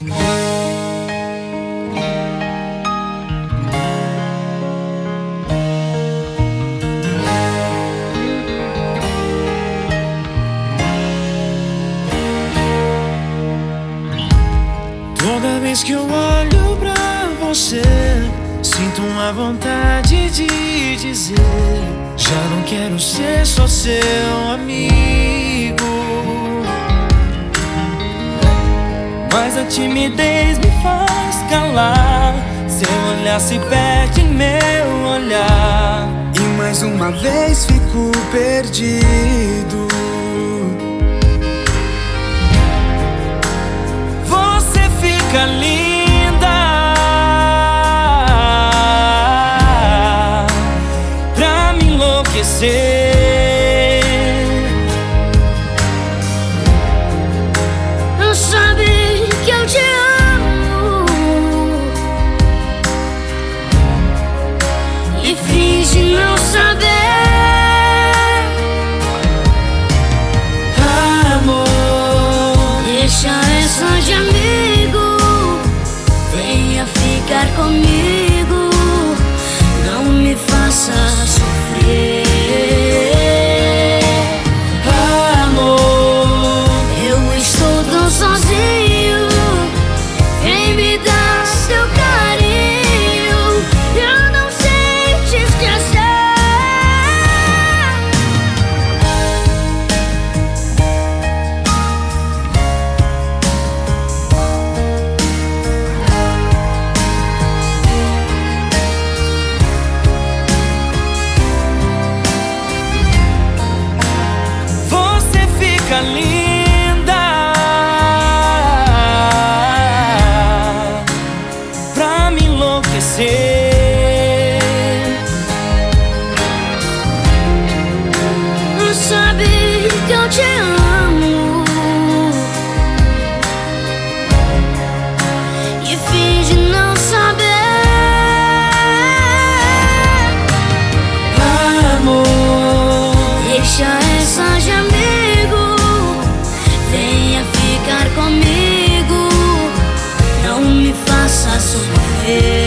Toda vez que eu olho pra você, sinto uma vontade de dizer: já não quero ser só seu amigo. Mas a timidez me faz calar, seu olhar se perde em meu olhar, e mais uma vez fico perdido. Você fica linda pra me enlouquecer. Não sabe que eu te amo e finge não saber. Amor, deixa essa de amigo, venha ficar comigo, não me faça sofrer. amor, Eu estou tão sozinho, vem me dar seu carinho, eu não sei te esquecer. você fica linda pra me enlouquecer. Não sabe que eu te amo e finge não saber. Amor, Deixa essa de amigo, venha ficar comigo, não me faça sofrer.